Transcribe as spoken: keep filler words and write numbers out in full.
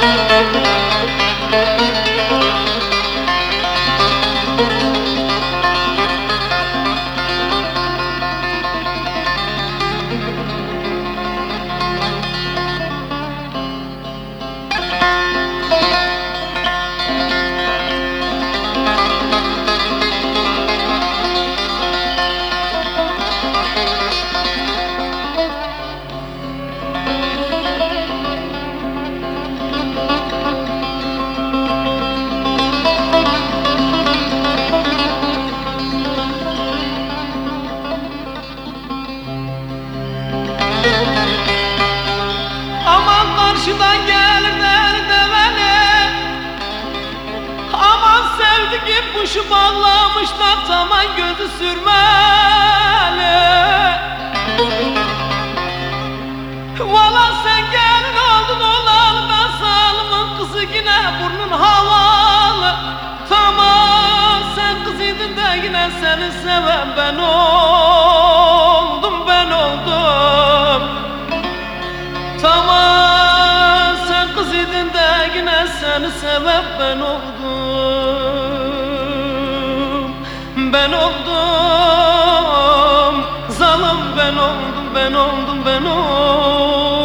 Aman karşıdan gelir develi, aman sevdiğim kuşu bağlamışlar, zaman gözü sürmeli. Valla sen gelin oldun olalı, ben salımın kızı yine burnun havalı. Tamam sen kızıydın da yine seni seven ben oldum, ben oldum. Tamam sen kızıydın da yine seni seven ben oldum, ben oldum. Zalim ben oldum, ben oldum, ben oldum.